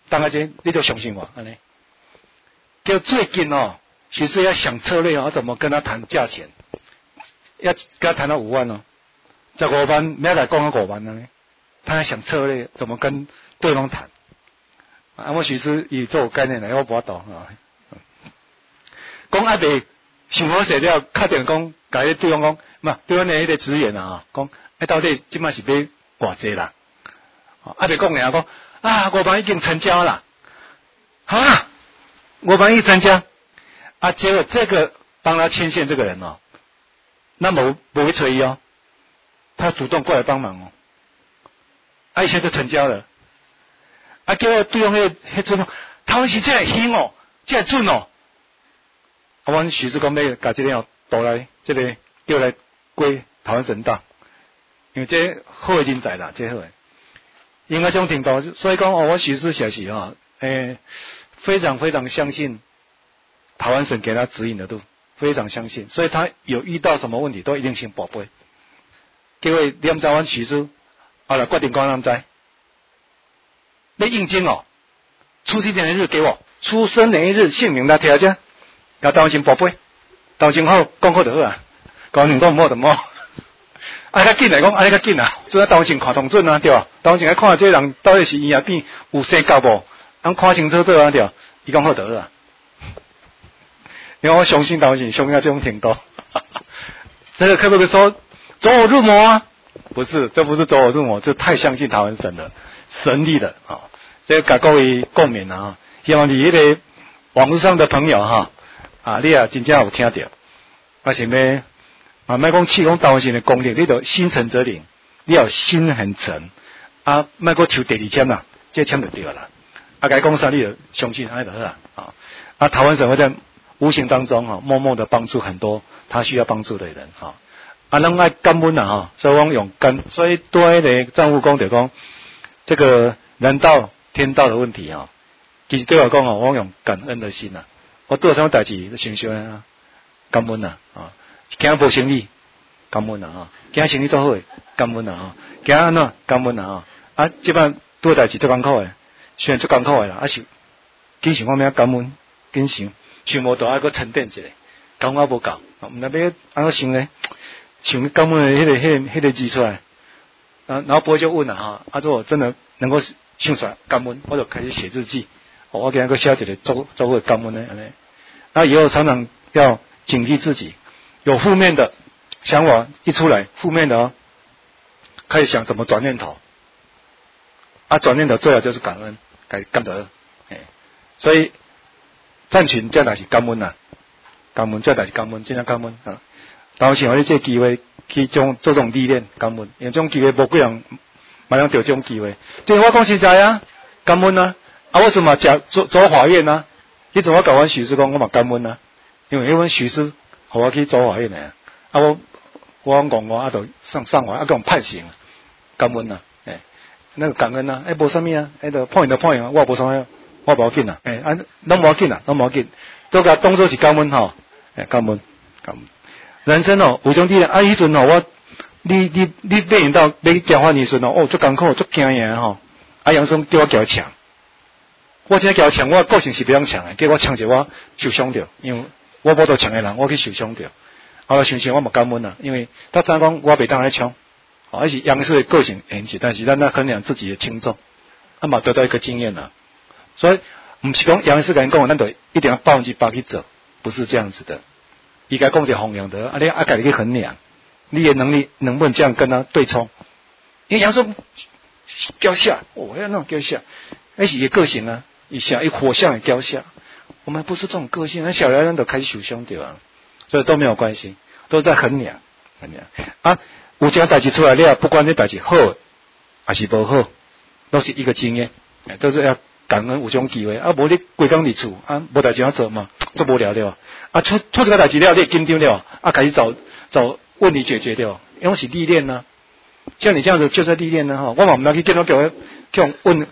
当下这你就相信我，安尼。叫最近哦，其实要想策略哦，怎么跟他谈价钱，要跟他谈到5万哦，15万，明仔讲到5万呢，他要想策略怎么跟对方谈。啊，我其实伊做有概念的，我无法度啊。讲啊未想好势了，确定讲，甲迄对方讲，嘛，对方的迄个职员啊，讲，到底即摆是要偌济啦？啊，未讲尔讲，啊，5万已经成交了，哈，5万已成交，啊，结果这个帮他牵线这个人哦，那么不会催哦，他主动过来帮忙哦，啊，一下就成交了。啊！叫我对方迄阵哦，台湾是真系兴哦，真系准哦。啊，阮徐志公要甲这个倒来，这个叫来归台湾神道，因为这好的人才啦，这好的。应该这种程度，所以讲哦，我徐志小是哦，非常非常相信台湾省给他指引的路，非常相信，所以他有遇到什么问题都一定先报备。各位，你唔知阮徐志，后来决定讲咱知。你应征哦，出生年月日给我，出生年月日、姓名来贴下，要当先报备，当先好讲好就好啊，讲你讲唔好就唔好。啊，较紧来讲，较紧啊，主要当先看通准啊，对吧？当先来看这人到底是医院边有生教无，咱看清楚对啊，对吧？伊讲好就好啊。因为我相信当先相信到这种程度，这个可不可以说走火入魔啊？不是，这不是走火入魔，这太相信台湾神了。神力的啊，这个各位共勉啊！希望你迄个网络上的朋友哈啊，你也真正有听到，而且呢，啊，莫讲气功道性的功力，你都心诚则灵，你要心很诚啊，莫讲抽第2签啦，这签就对啦。啊，该讲啥你就相信安尼就好啦啊！啊，台湾省会在无形当中哈，默默的帮助很多他需要帮助的人哈。啊，咱爱感恩啊哈，所以讲用感，所以对那个丈夫讲就讲。这个人道天道的问题啊，其实对我讲哦，我用感恩的心呐，我做什么代志都想想啊，感恩呐啊，今日无生意，感恩呐啊，今日生意做好，感恩呐啊，今日安怎感恩呐啊，啊，这摆做代志做艰苦的，虽然做艰苦的啦，啊是，紧想我咩感恩，紧想无到还佫沉淀一下，感恩无够，啊，毋知要安怎想呢？想感恩的迄个字出来。然后不会就问了哈，如果真的能够想出来感恩，我就开始写日记。我给那个小姐姐做会感恩呢，那以后常常要警惕自己，有负面的想法一出来，负面的哦，开始想怎么转念头，啊，转念头最好就是感恩，感恩，所以赞群这代是感恩呐，感恩这代是感恩，真正感恩啊。然后想有这个机会去做这种历练，感恩，因为这种机会无几人，马上得这种机会。对我讲实在啊，感恩啊，啊我怎么走法院啊？你怎么搞完许师讲我嘛感恩啊？因为迄阮许师互我去走法院的，啊我讲我啊就上法啊，讲判刑，感恩啊，那个感恩啊，无啥物啊，就判就判啊，我无啥物，我无要紧啊，拢无要紧啊，拢无要紧，都甲当作是感恩吼，感恩。人生哦，有种力量啊！迄阵哦，你面临到要交换的时阵哦，足艰苦，足惊呀吼！啊，杨松叫我交抢，我真交抢，我个性是不想抢的，结果抢者我受伤着，因为我无到抢的人，我去受伤着。后来想想我嘛感恩啦，因为他怎讲我袂当来抢，而是杨氏的个性引起，但是咱衡量自己的轻重，啊嘛得到一个经验啦。所以唔是讲杨氏跟讲，咱就一定要100%去做，不是这样子的。伊该讲一个方向的，你家己去衡量，你的能力能不能这样跟他对冲？因为杨松交下，要那种交下，那是伊个性啊，一下一火象也交下。我们不是这种个性，那小人都开始受伤对吧？所以都没有关系，都在衡量啊。有件代志出来了，不管这代志好还是不好，都是一个经验，都是要感恩有种机会啊！无你规工伫厝啊，无代志要做嘛，做无聊了啊！出这个代志了，你紧张了啊，开始找问题解决掉，因为是历练呢。像你这样子就是历练呢哈，我嘛唔能去见到叫问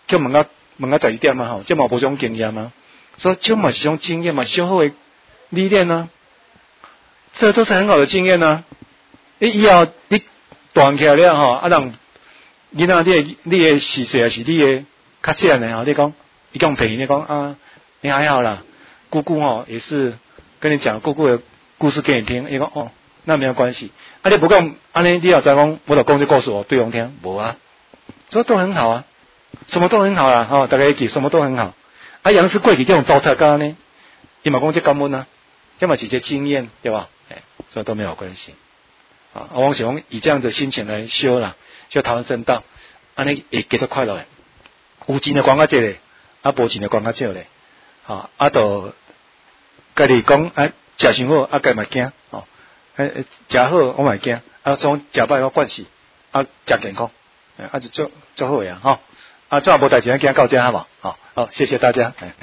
12点嘛哈，这嘛无种经验嘛，所以这嘛是种经验嘛，是好的历练呢，这都是很好的经验呢。以后你大起来了哈，啊让囡仔你的视线是你的较细汉的吼，你讲伊讲便宜，你讲啊，你还好啦，姑姑吼也是跟你讲姑姑的故事给你听，伊讲哦，那没有关系。啊，你不讲安尼，你要再讲，我就讲这故事哦，对方听，无啊，所以都很好啊，什么都很好啦，吼，大家一起什么都很好。啊，杨氏过去这种糟蹋干呢，伊嘛讲这感恩啊，这嘛是这经验，对吧？所以都没有关系。啊，我想讲以这样的心情来修啦，修桃园圣道，安尼会继续快乐的。有钱的管较济咧，啊无钱的管较少咧。啊，啊都家己讲啊，食伤好，啊家嘛惊哦，食好我嘛惊，啊总食歹我惯势，啊食健康，啊就做好呀吼，啊这也无代志，惊到这好无？好，谢谢大家。